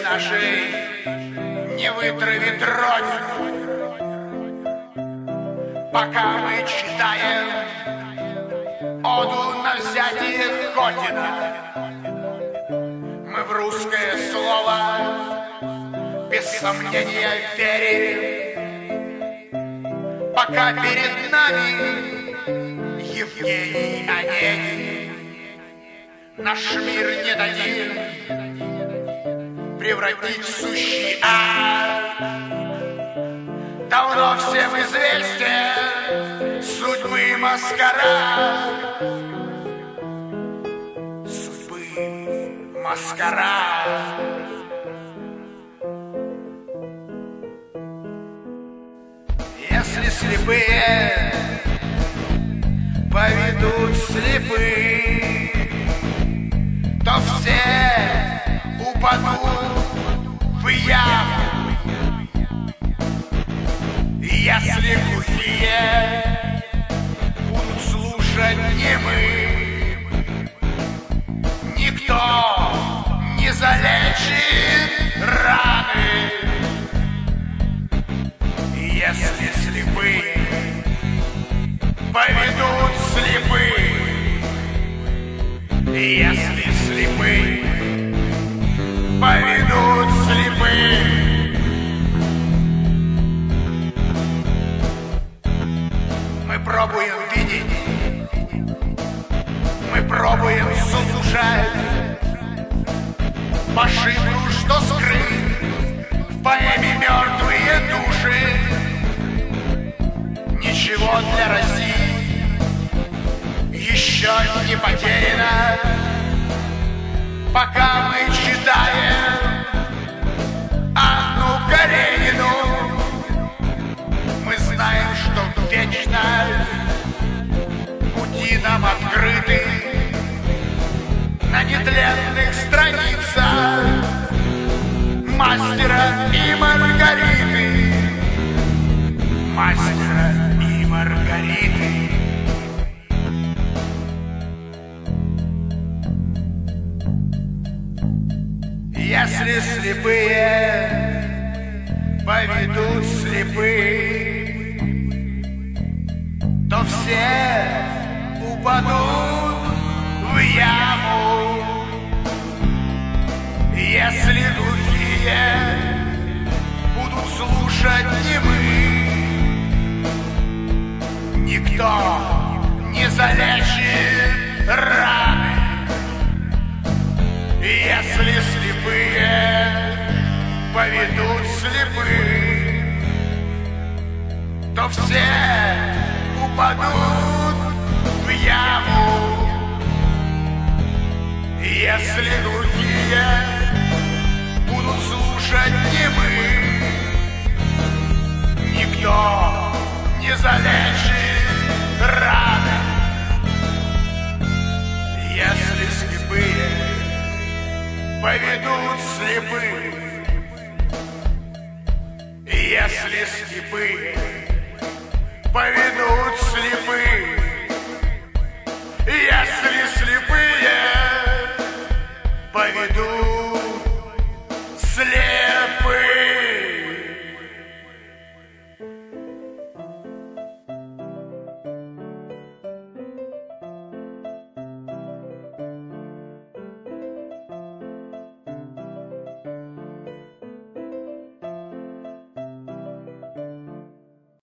нашей не вытравит родину, пока мы читаем оду на взятие Хотина. Мы в русское слово без сомнения верим, пока перед нами Евгений Онегин. Наш мир не дадим превратить в сущий ад. Давно всем известен судьбы маскарад. Судьбы маскарад. Если слепые поведут слепых, то все упадут в яму. Если глухие будут слушать немым, никто не залечит раны. Если слепые поведут слепых, если слепые поведут слепых, мы пробуем видеть, мы пробуем слушать по шифру, что скрыт в поэме «Мертвые души». Ничего для России еще не потеряно, пока мы читаем Анну Каренину. Мы знаем, что вечно пути нам открыты на нетленных страницах Мастера и Маргариты. Мастера и Маргариты. Если слепые поведут слепых, то все упадут в яму. Если глухие будут слушать немых, никто не залечит раны. Если слепые поведут слепых, то все упадут в яму. Если глухие будут слушать немых, никто не залечит раны. Если слепые поведут слепых, если слепые поведут слепых,